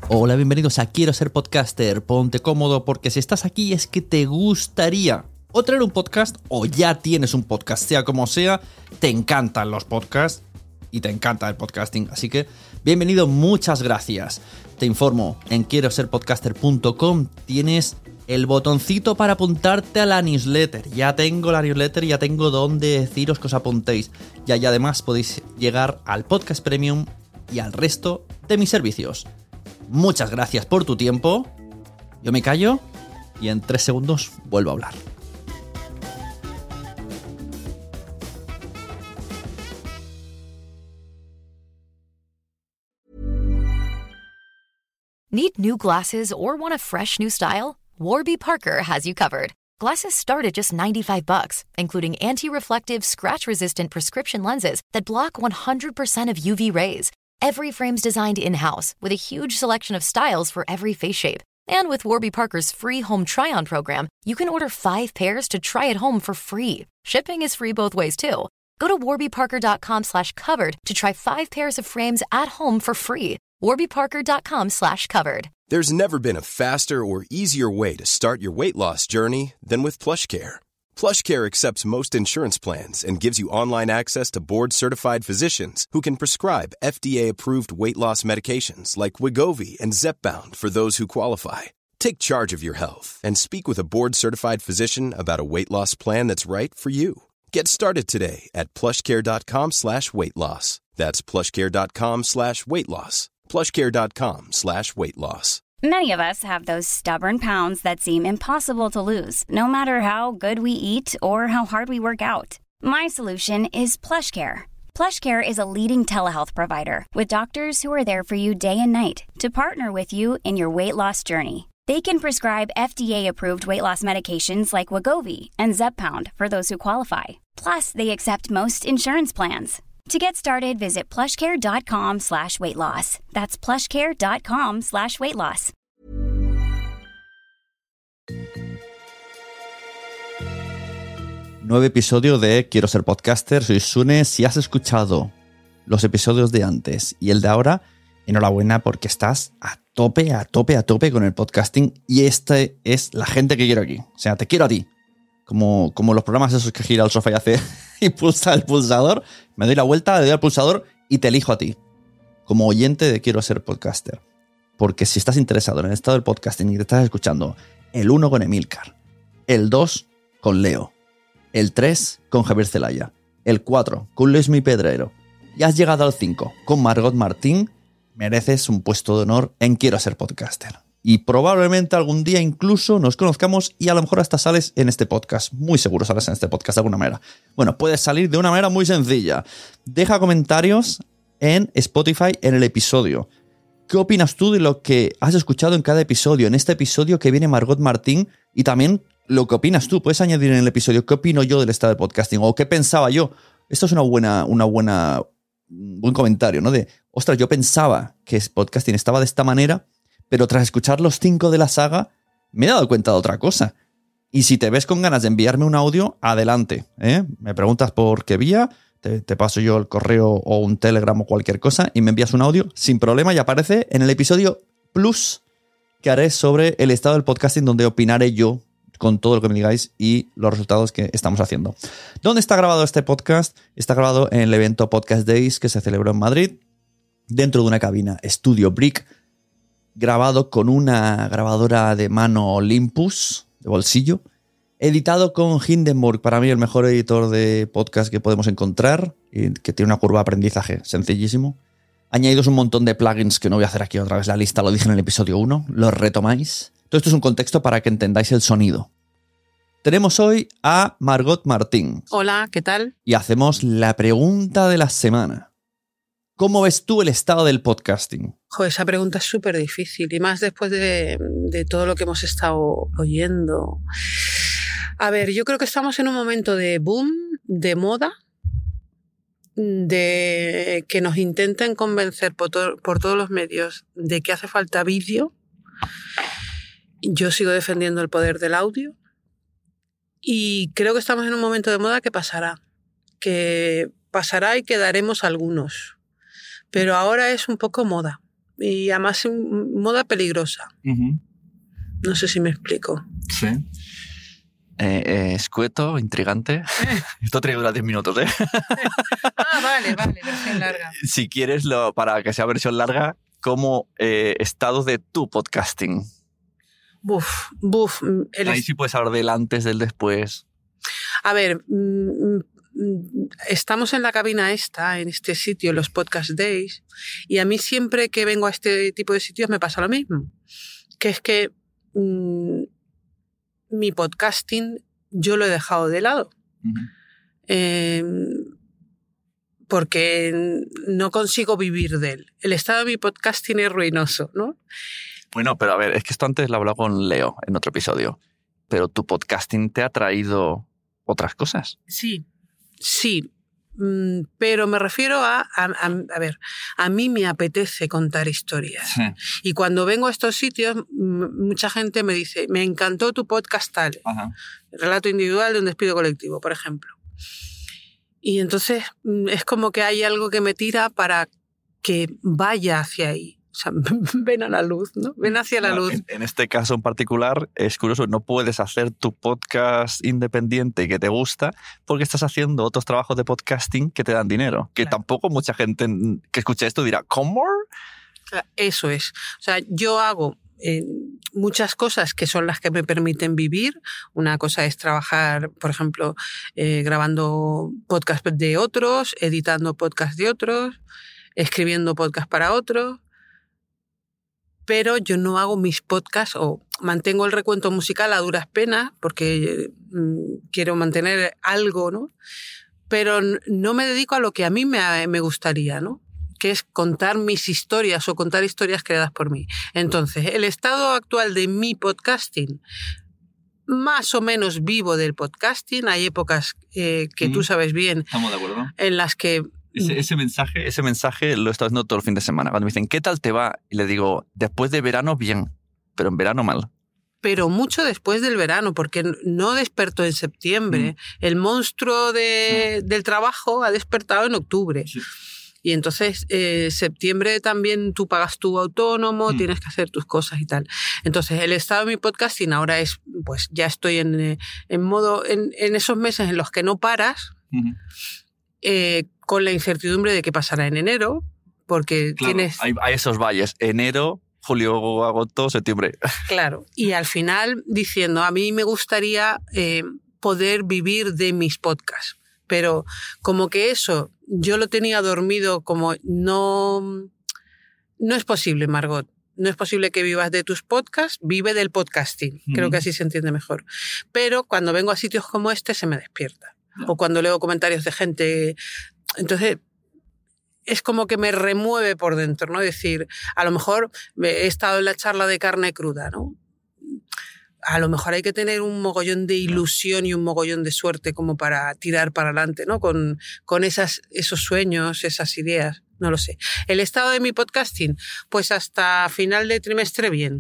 Hola, bienvenidos a Quiero Ser Podcaster. Ponte cómodo porque si estás aquí es que te gustaría o traer un podcast o ya tienes un podcast, sea como sea, te encantan los podcasts y te encanta el podcasting. Así que bienvenido, muchas gracias. Te informo, en quiero ser podcaster.com tienes el botoncito para apuntarte a la newsletter. Ya tengo la newsletter, ya tengo donde deciros que os apuntéis. Y además podéis llegar al podcast premium y al resto de mis servicios. Muchas gracias por tu tiempo. Yo me callo y en 3 segundos vuelvo a hablar. Need new glasses or want a fresh new style? Warby Parker has you covered. Glasses start at just $95, including anti-reflective, scratch-resistant prescription lenses that block 100% of UV rays. Every frame's designed in-house with a huge selection of styles for every face shape. And with Warby Parker's free home try-on program, you can order 5 pairs to try at home for free. Shipping is free both ways, too. Go to warbyparker.com/covered to try 5 pairs of frames at home for free. warbyparker.com/covered. There's never been a faster or easier way to start your weight loss journey than with PlushCare. PlushCare accepts most insurance plans and gives you online access to board-certified physicians who can prescribe FDA-approved weight loss medications like Wegovy and Zepbound for those who qualify. Take charge of your health and speak with a board-certified physician about a weight loss plan that's right for you. Get started today at plushcare.com/weight loss. That's plushcare.com/weight loss. plushcare.com/weight loss. Many of us have those stubborn pounds that seem impossible to lose, no matter how good we eat or how hard we work out. My solution is PlushCare. PlushCare is a leading telehealth provider with doctors who are there for you day and night to partner with you in your weight loss journey. They can prescribe FDA-approved weight loss medications like Wegovy and Zepbound for those who qualify. Plus, they accept most insurance plans. To get started, visit plushcare.com/weight loss. That's plushcare.com/weight loss. Nuevo episodio de Quiero Ser Podcaster. Soy Sune. Si has escuchado los episodios de antes y el de ahora, enhorabuena porque estás a tope con el podcasting y esta es la gente que quiero aquí. O sea, te quiero a ti. Como los programas esos que gira el sofá y hace y pulsa el pulsador. Me doy la vuelta, le doy al pulsador y te elijo a ti. Como oyente de Quiero Ser Podcaster. Porque si estás interesado en el estado del podcasting y te estás escuchando el 1 con Emilcar, el 2 con Leo, el 3 con Javier Celaya, el 4 con Luismi Pedrero y has llegado al 5 con Margot Martín, mereces un puesto de honor en Quiero Ser Podcaster. Y probablemente algún día incluso nos conozcamos y a lo mejor hasta sales en este podcast. Muy seguro sales en este podcast de alguna manera. Bueno, puedes salir de una manera muy sencilla. Deja comentarios en Spotify en el episodio. ¿Qué opinas tú de lo que has escuchado en cada episodio? En este episodio que viene Margot Martín y también lo que opinas tú. Puedes añadir en el episodio qué opino yo del estado del podcasting o qué pensaba yo. Esto es un buen comentario, ¿no? De, ostras, yo pensaba que el podcasting estaba de esta manera, pero tras escuchar los 5 de la saga, me he dado cuenta de otra cosa. Y si te ves con ganas de enviarme un audio, adelante, ¿eh? Me preguntas por qué vía, te paso yo el correo o un Telegram o cualquier cosa y me envías un audio sin problema y aparece en el episodio Plus que haré sobre el estado del podcasting, donde opinaré yo con todo lo que me digáis y los resultados que estamos haciendo. ¿Dónde está grabado este podcast? Está grabado en el evento Podcast Days que se celebró en Madrid, dentro de una cabina Studio Brick, grabado con una grabadora de mano Olympus, de bolsillo, editado con Hindenburg, para mí el mejor editor de podcast que podemos encontrar, y que tiene una curva de aprendizaje sencillísimo. Añadidos un montón de plugins que no voy a hacer aquí otra vez la lista, lo dije en el episodio 1, los retomáis. Todo esto es un contexto para que entendáis el sonido. Tenemos hoy a Margot Martín. Hola, ¿qué tal? Y hacemos la pregunta de la semana. ¿Cómo ves tú el estado del podcasting? Joder, esa pregunta es súper difícil y más después de todo lo que hemos estado oyendo. A ver, yo creo que estamos en un momento de boom, de moda, de que nos intenten convencer por todos los medios de que hace falta vídeo. Yo sigo defendiendo el poder del audio y creo que estamos en un momento de moda que pasará y quedaremos algunos. Pero ahora es un poco moda. y además en moda peligrosa. No sé si me explico. Sí. Escueto, intrigante. Esto tiene que durar 10 minutos, ¿eh? Vale, versión larga. Si quieres, para que sea versión larga, ¿cómo estado de tu podcasting? Ahí sí puedes hablar del antes, del después. A ver, estamos en la cabina en este sitio, los Podcast Days, y a mí siempre que vengo a este tipo de sitios me pasa lo mismo, que es que mi podcasting yo lo he dejado de lado. Porque no consigo vivir de él. El estado de mi podcasting es ruinoso, ¿no? Bueno, pero a ver, es que esto antes lo he hablado con Leo en otro episodio, pero tu podcasting te ha traído otras cosas. Sí, pero me refiero a ver, a mí me apetece contar historias. Sí. Y cuando vengo a estos sitios, mucha gente me dice, me encantó tu podcast tal. Ajá. Relato individual de un despido colectivo, por ejemplo. Y entonces es como que hay algo que me tira para que vaya hacia ahí. O sea, ven a la luz, ¿no? Ven hacia la luz. En este caso en particular es curioso, no puedes hacer tu podcast independiente que te gusta porque estás haciendo otros trabajos de podcasting que te dan dinero. Que claro. Tampoco mucha gente que escuche esto dirá, ¿cómo? Eso es. O sea, yo hago muchas cosas que son las que me permiten vivir. Una cosa es trabajar, por ejemplo, grabando podcast de otros, editando podcast de otros, escribiendo podcast para otros. Pero yo no hago mis podcasts o mantengo el recuento musical a duras penas porque quiero mantener algo, ¿no? Pero no me dedico a lo que a mí me gustaría, ¿no? Que es contar mis historias o contar historias creadas por mí. Entonces, el estado actual de mi podcasting, más o menos vivo del podcasting. Hay épocas que tú sabes bien. Estamos de acuerdo. En las que... Ese mensaje lo he estado haciendo todo el fin de semana. Cuando me dicen, ¿qué tal te va? Y le digo, después de verano, bien, pero en verano mal. Pero mucho después del verano, porque no despertó en septiembre. El monstruo del trabajo ha despertado en octubre. Sí. Y entonces, septiembre también tú pagas tu autónomo, tienes que hacer tus cosas y tal. Entonces, el estado de mi podcasting ahora es, pues ya estoy en esos meses en los que no paras, con la incertidumbre de qué pasará en enero, porque claro, tienes... Hay esos valles, enero, julio, agosto, septiembre. Claro, y al final diciendo, a mí me gustaría poder vivir de mis podcasts, pero como que eso yo lo tenía dormido, como no es posible, Margot. No es posible que vivas de tus podcasts, vive del podcasting. Creo que así se entiende mejor. Pero cuando vengo a sitios como este se me despierta. O cuando leo comentarios de gente... Entonces, es como que me remueve por dentro, ¿no? Es decir, a lo mejor he estado en la charla de carne cruda, ¿no? A lo mejor hay que tener un mogollón de ilusión y un mogollón de suerte como para tirar para adelante, ¿no? Con esos sueños, esas ideas. No lo sé. El estado de mi podcasting, pues hasta final de trimestre bien.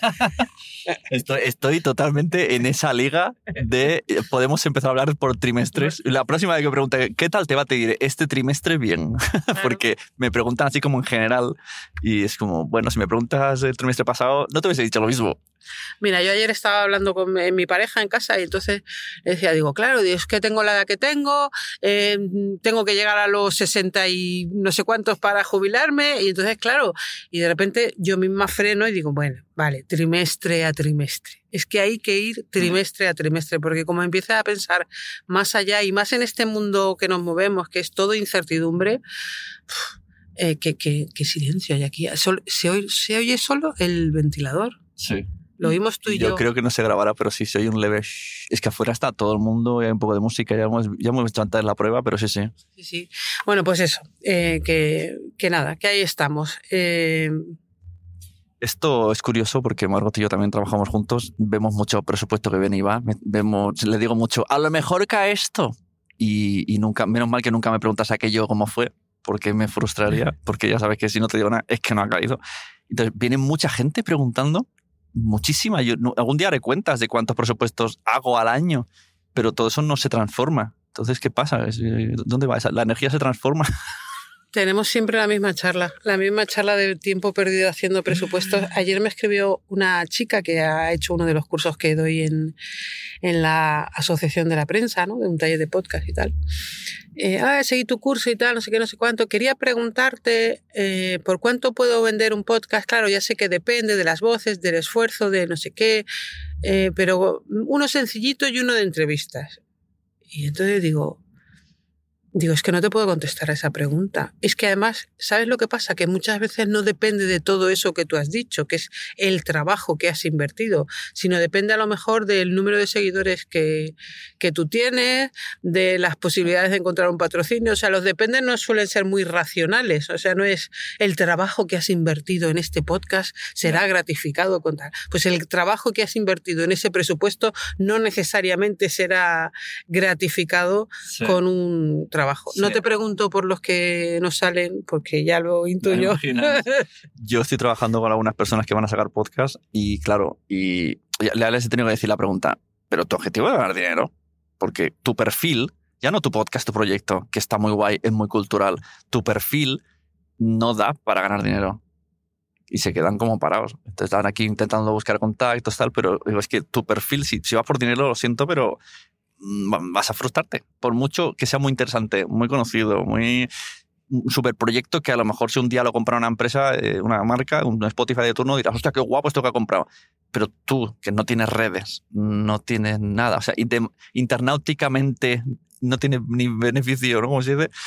Estoy totalmente en esa liga de podemos empezar a hablar por trimestres. La próxima vez que me pregunte ¿qué tal te va? Te diré este trimestre bien. Claro. Porque me preguntan así como en general y es como, bueno, si me preguntas el trimestre pasado no te hubiese dicho lo mismo. Mira, yo ayer estaba hablando con mi pareja en casa y entonces decía, claro, es que tengo la edad que tengo, tengo que llegar a los 60 y no sé cuántos para jubilarme y entonces, claro, y de repente yo misma freno y digo, bueno, vale, trimestre a trimestre. Es que hay que ir trimestre a trimestre porque como empiezas a pensar más allá y más en este mundo que nos movemos, que es todo incertidumbre, qué silencio hay aquí. ¿Se oye solo el ventilador? Sí. Lo vimos tú y yo. Yo creo que no se grabará, pero sí se oye un leve... Es que afuera está todo el mundo, hay un poco de música, ya hemos hecho antes la prueba, pero sí. Sí. Bueno, pues eso, que nada, que ahí estamos. Esto es curioso porque Margot y yo también trabajamos juntos, vemos mucho presupuesto que viene y va, le digo mucho, a lo mejor cae esto. Y nunca, menos mal que nunca me preguntas aquello cómo fue, porque me frustraría, porque ya sabes que si no te digo nada es que no ha caído. Entonces viene mucha gente preguntando, muchísima. Yo algún día haré cuentas de cuántos presupuestos hago al año, pero todo eso no se transforma. Entonces, ¿qué pasa? ¿Dónde va esa? ¿La energía se transforma? Tenemos siempre la misma charla de tiempo perdido haciendo presupuestos. Ayer me escribió una chica que ha hecho uno de los cursos que doy en la Asociación de la Prensa, ¿no? De un taller de podcast y tal. Seguí tu curso y tal, no sé qué, no sé cuánto. Quería preguntarte por cuánto puedo vender un podcast. Claro, ya sé que depende de las voces, del esfuerzo, de no sé qué, pero uno sencillito y uno de entrevistas. Y entonces digo, es que no te puedo contestar a esa pregunta. Es que además, ¿sabes lo que pasa? Que muchas veces no depende de todo eso que tú has dicho, que es el trabajo que has invertido, sino depende a lo mejor del número de seguidores que tú tienes, de las posibilidades de encontrar un patrocinio. O sea, los dependes no suelen ser muy racionales. O sea, no es el trabajo que has invertido en este podcast será gratificado con tal. Pues el trabajo que has invertido en ese presupuesto no necesariamente será gratificado con un trabajo. Sí. No te pregunto por los que no salen, porque ya lo intuyo. Yo estoy trabajando con algunas personas que van a sacar podcast y claro, y les he tenido que decir la pregunta, pero tu objetivo es ganar dinero, porque tu perfil, ya no tu podcast, tu proyecto, que está muy guay, es muy cultural, tu perfil no da para ganar dinero. Y se quedan como parados. Entonces están aquí intentando buscar contactos, tal, pero digo, es que tu perfil, si vas por dinero, lo siento, pero vas a frustrarte, por mucho que sea muy interesante, muy conocido, muy un super proyecto que a lo mejor si un día lo compra una empresa, una marca, un Spotify de turno, dirás, hostia, qué guapo esto que ha comprado. Pero tú, que no tienes redes, no tienes nada, o sea, internauticamente no tienes ni beneficio, ¿no? Como se dice,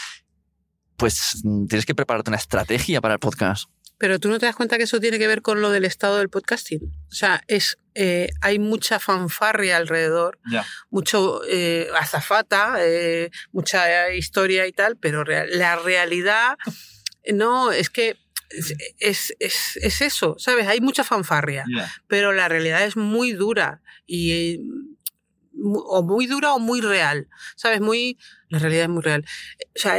pues tienes que prepararte una estrategia para el podcast. Pero tú no te das cuenta que eso tiene que ver con lo del estado del podcasting. O sea, hay mucha fanfarria alrededor, mucho azafata, mucha historia y tal, pero la realidad no es que es eso, ¿sabes? Hay mucha fanfarria, pero la realidad es muy dura o muy dura o muy real, ¿sabes? La realidad es muy real. O sea,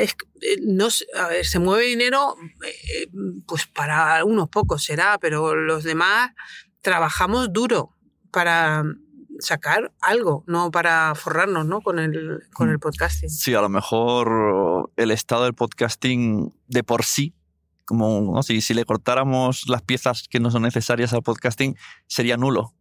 se mueve dinero, pues para unos pocos será, pero los demás trabajamos duro para sacar algo, no para forrarnos, ¿no? con el podcasting. Sí, a lo mejor el estado del podcasting de por sí, como ¿no? si le cortáramos las piezas que no son necesarias al podcasting, sería nulo.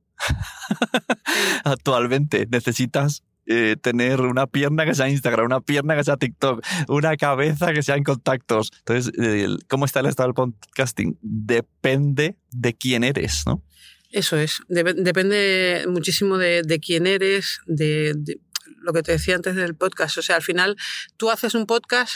Actualmente necesitas tener una pierna que sea Instagram, una pierna que sea TikTok, una cabeza que sea en contactos. Entonces, ¿cómo está el estado del podcasting? Depende de quién eres, ¿no? Eso es. Depende muchísimo de quién eres, de lo que te decía antes del podcast. O sea, al final tú haces un podcast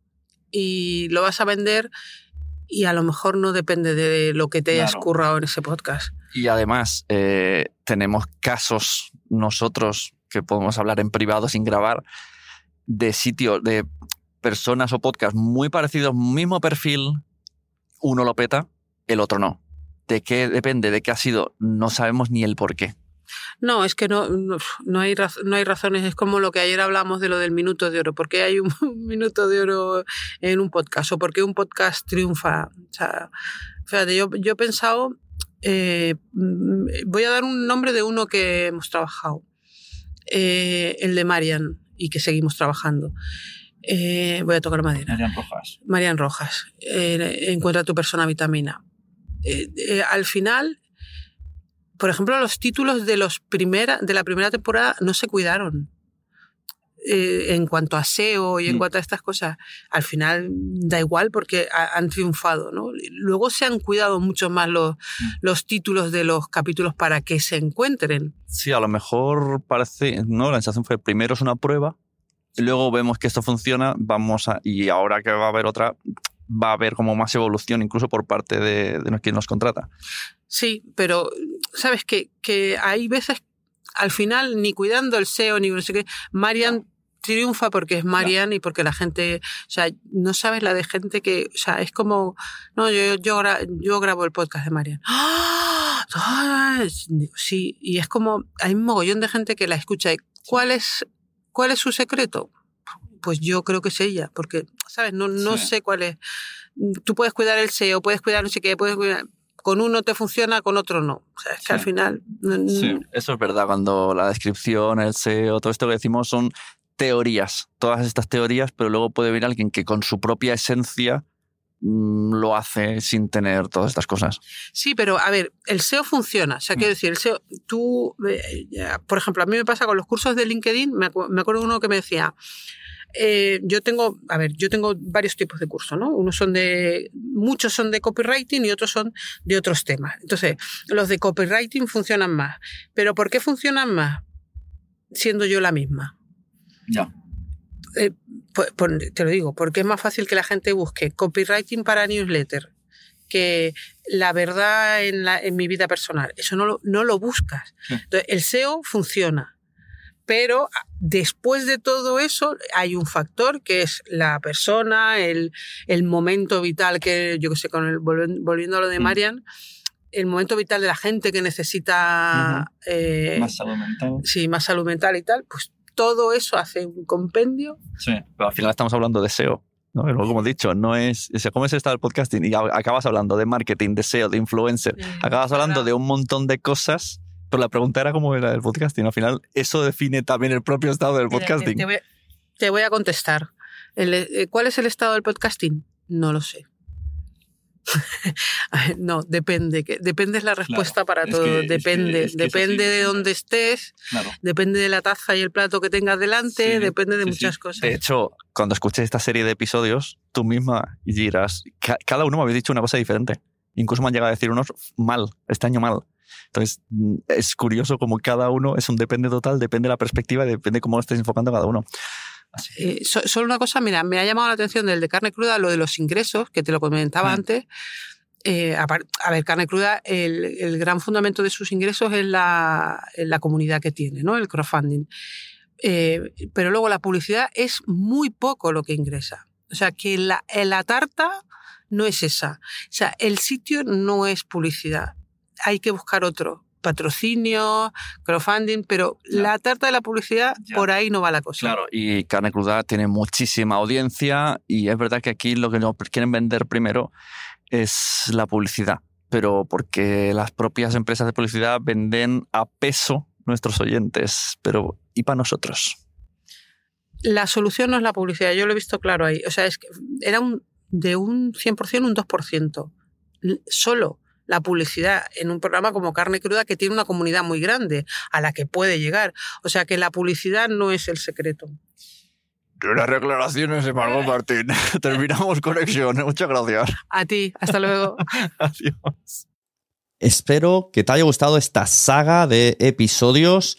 y lo vas a vender y a lo mejor no depende de lo que te hayas currado en ese podcast. Y además tenemos casos nosotros que podemos hablar en privado sin grabar de sitios, de personas o podcasts muy parecidos, mismo perfil, uno lo peta, el otro no. ¿De qué depende? ¿De qué ha sido? No sabemos ni el por qué. No, es que no hay razones. Es como lo que ayer hablamos de lo del minuto de oro. ¿Por qué hay un minuto de oro en un podcast? ¿O por qué un podcast triunfa? O sea, fíjate, yo he pensado... voy a dar un nombre de uno que hemos trabajado, el de Marian, y que seguimos trabajando. Voy a tocar madera. Marian Rojas. Encuentra tu persona vitamina. Al final, por ejemplo, los títulos de la primera temporada no se cuidaron. En cuanto a SEO y en cuanto a estas cosas, al final da igual porque han triunfado, ¿no? Luego se han cuidado mucho más los títulos de los capítulos para que se encuentren. Sí, a lo mejor parece, ¿no? La sensación fue, primero es una prueba, y luego vemos que esto funciona, y ahora que va a haber otra, va a haber como más evolución incluso por parte de quien nos contrata. Sí, pero sabes que hay veces, al final, ni cuidando el SEO, ni no sé qué, Marian triunfa porque es Marian y porque la gente, o sea, no sabes la de gente que, o sea, es como, no, yo grabo el podcast de Marian. Sí, y es como, hay un mogollón de gente que la escucha. ¿Y cuál es su secreto? Pues yo creo que es ella, porque, ¿sabes? No sé cuál es. Tú puedes cuidar el SEO, puedes cuidar no sé qué, puedes cuidar... Con uno te funciona, con otro no. O sea, es que al final... Sí, eso es verdad. Cuando la descripción, el SEO, todo esto que decimos son teorías, todas estas teorías, pero luego puede venir alguien que con su propia esencia lo hace sin tener todas estas cosas. Sí, pero a ver, el SEO funciona. O sea, quiero decir, el SEO, tú, por ejemplo, a mí me pasa con los cursos de LinkedIn, me acuerdo de uno que me decía, yo tengo varios tipos de cursos, ¿no? Muchos son de copywriting y otros son de otros temas. Entonces, los de copywriting funcionan más. ¿Pero por qué funcionan más? Siendo yo la misma. Ya. Te lo digo, porque es más fácil que la gente busque copywriting para newsletter que la verdad en mi vida personal. Eso no lo buscas. Entonces, el SEO funciona, pero después de todo eso hay un factor que es la persona, el momento vital que, yo que sé, volviendo a lo de Marian, el momento vital de la gente que necesita más salud mental. Sí, más salud mental y tal, pues todo eso hace un compendio. Sí, pero al final estamos hablando de SEO, ¿no? Luego, como he dicho, no es... O sea, ¿cómo es esto del podcasting? Y acabas hablando de marketing, de SEO, de influencer. Acabas hablando de un montón de cosas, pero la pregunta era cómo era el podcasting. Al final, eso define también el propio estado del podcasting. Te voy a contestar. ¿Cuál es el estado del podcasting? No lo sé. No, depende es la respuesta, claro, para todo. Depende de dónde estés, claro. Depende de la taza y el plato que tengas delante, sí, depende de muchas cosas. De hecho, cuando escuches esta serie de episodios, tú misma dirás, cada uno me habéis dicho una cosa diferente. Incluso me han llegado a decir unos mal, este año mal. Entonces, es curioso como cada uno es un depende total, depende de la perspectiva y depende de cómo lo estés enfocando cada uno. Solo una cosa, mira, me ha llamado la atención del de carne cruda, lo de los ingresos, que te lo comentaba antes. A ver, carne cruda, el gran fundamento de sus ingresos es la comunidad que tiene, ¿no? El crowdfunding. Pero luego la publicidad es muy poco lo que ingresa. O sea, que la tarta no es esa. O sea, el sitio no es publicidad. Hay que buscar otro. Patrocinio, crowdfunding, pero la tarta de la publicidad, por ahí no va la cosa. Claro, y carne cruda tiene muchísima audiencia y es verdad que aquí lo que nos quieren vender primero es la publicidad, pero porque las propias empresas de publicidad venden a peso nuestros oyentes, pero ¿y para nosotros? La solución no es la publicidad, yo lo he visto claro ahí. O sea, es que era de un 100%, un 2%. Solo la publicidad en un programa como Carne Cruda, que tiene una comunidad muy grande a la que puede llegar. O sea que la publicidad no es el secreto. Unas declaraciones de Margot Martín. Terminamos conexión. Muchas gracias. A ti. Hasta luego. Adiós. Espero que te haya gustado esta saga de episodios.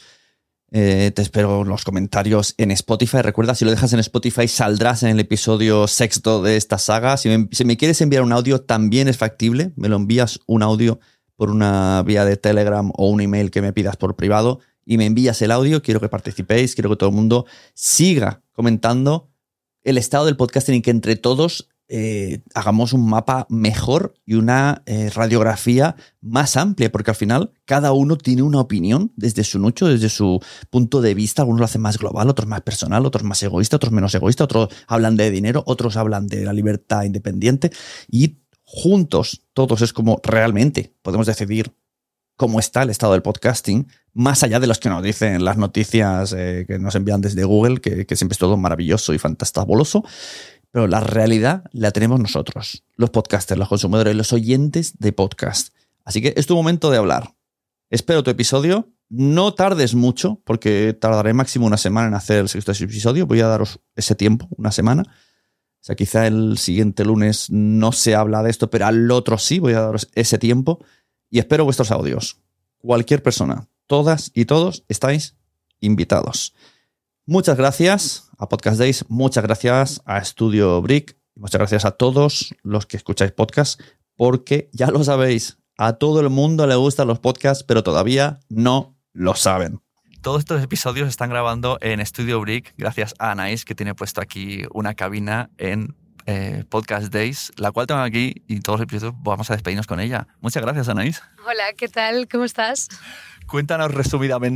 Te espero en los comentarios en Spotify. Recuerda, si lo dejas en Spotify, saldrás en el episodio sexto de esta saga. Si me quieres enviar un audio, también es factible. Me lo envías un audio por una vía de Telegram o un email que me pidas por privado y me envías el audio. Quiero que participéis, quiero que todo el mundo siga comentando el estado del podcasting y que entre todos hagamos un mapa mejor y una radiografía más amplia, porque al final cada uno tiene una opinión desde su nicho, desde su punto de vista. Algunos lo hacen más global, otros más personal, otros más egoísta, otros menos egoísta, otros hablan de dinero, otros hablan de la libertad independiente y juntos todos es como realmente podemos decidir cómo está el estado del podcasting, más allá de los que nos dicen las noticias que nos envían desde Google, que siempre es todo maravilloso y fantastabuloso. Pero la realidad la tenemos nosotros, los podcasters, los consumidores, los oyentes de podcast. Así que es tu momento de hablar. Espero tu episodio. No tardes mucho, porque tardaré máximo una semana en hacer el sexto episodio. Voy a daros ese tiempo, una semana. O sea, quizá el siguiente lunes no se habla de esto, pero al otro sí, voy a daros ese tiempo. Y espero vuestros audios. Cualquier persona, todas y todos, estáis invitados. Muchas gracias a Podcast Days, muchas gracias a Studio Brick, muchas gracias a todos los que escucháis podcast, porque ya lo sabéis, a todo el mundo le gustan los podcasts, pero todavía no lo saben. Todos estos episodios se están grabando en Studio Brick, gracias a Anaís, que tiene puesto aquí una cabina en Podcast Days, la cual tengo aquí y todos los episodios vamos a despedirnos con ella. Muchas gracias, Anaís. Hola, ¿qué tal? ¿Cómo estás? Cuéntanos resumidamente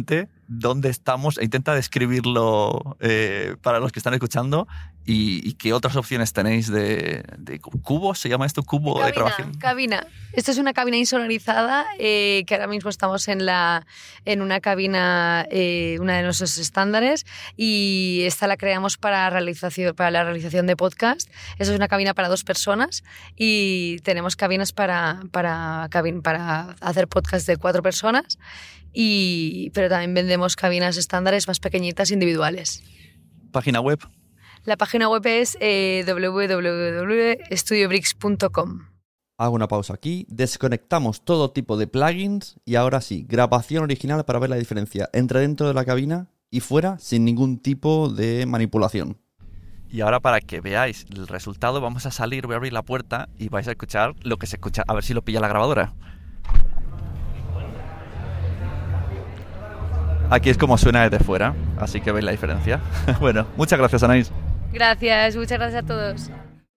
dónde estamos e intenta describirlo para los que están escuchando y qué otras opciones tenéis de cubos. ¿Se llama esto cubo de grabación? Cabina. Esto es una cabina insonorizada que ahora mismo estamos en una cabina, una de nuestros estándares, y esta la creamos para la realización de podcast. Esta es una cabina para 2 personas y tenemos cabinas para hacer podcast de 4 personas. Pero también vendemos cabinas estándares más pequeñitas individuales. ¿Página web? La página web es www.studiobricks.com. Hago una pausa aquí, desconectamos todo tipo de plugins y ahora sí, grabación original para ver la diferencia entre dentro de la cabina y fuera sin ningún tipo de manipulación. Y ahora, para que veáis el resultado, vamos a salir, voy a abrir la puerta y vais a escuchar lo que se escucha, a ver si lo pilla la grabadora. Aquí es como suena desde fuera, así que veis la diferencia. Bueno, muchas gracias, Anaís. Gracias, muchas gracias a todos.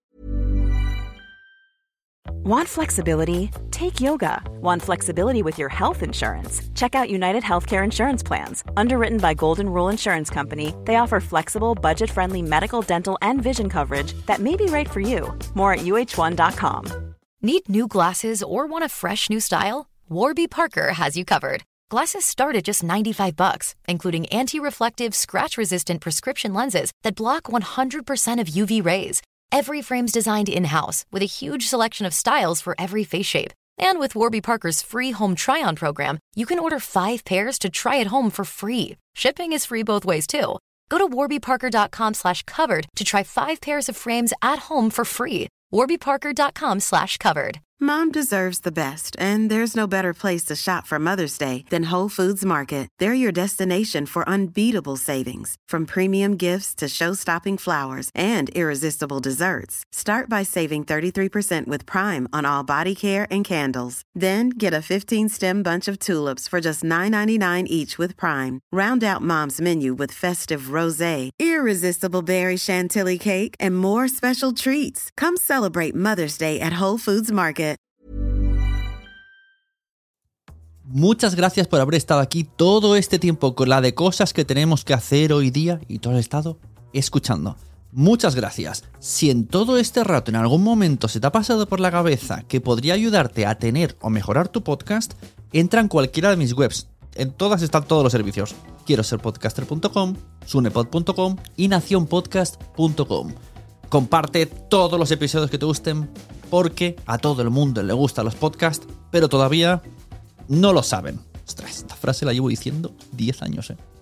Want flexibility? Take yoga. Want flexibility with your health insurance? Check out United Healthcare Insurance Plans. Underwritten by Golden Rule Insurance Company, they offer flexible, budget-friendly medical, dental, and vision coverage that may be right for you. More at uh1.com. Need new glasses or want a fresh new style? Warby Parker has you covered. Glasses start at just $95, including anti-reflective, scratch-resistant prescription lenses that block 100% of UV rays. Every frame's designed in-house with a huge selection of styles for every face shape. And with Warby Parker's free home try-on program, you can order 5 pairs to try at home for free. Shipping is free both ways, too. Go to warbyparker.com/covered to try 5 pairs of frames at home for free. warbyparker.com/covered. Mom deserves the best, and there's no better place to shop for Mother's Day than Whole Foods Market. They're your destination for unbeatable savings, from premium gifts to show-stopping flowers and irresistible desserts. Start by saving 33% with Prime on all body care and candles. Then get a 15-stem bunch of tulips for just $9.99 each with Prime. Round out Mom's menu with festive rosé, irresistible berry chantilly cake, and more special treats. Come celebrate Mother's Day at Whole Foods Market. Muchas gracias por haber estado aquí todo este tiempo con la de cosas que tenemos que hacer hoy día y todo el estado escuchando. Muchas gracias. Si en todo este rato en algún momento se te ha pasado por la cabeza que podría ayudarte a tener o mejorar tu podcast, entra en cualquiera de mis webs. En todas están todos los servicios. Quiero ser podcaster.com, sunepod.com y nacionpodcast.com. Comparte todos los episodios que te gusten porque a todo el mundo le gustan los podcasts, pero todavía no lo saben. Ostras, esta frase la llevo diciendo 10 años,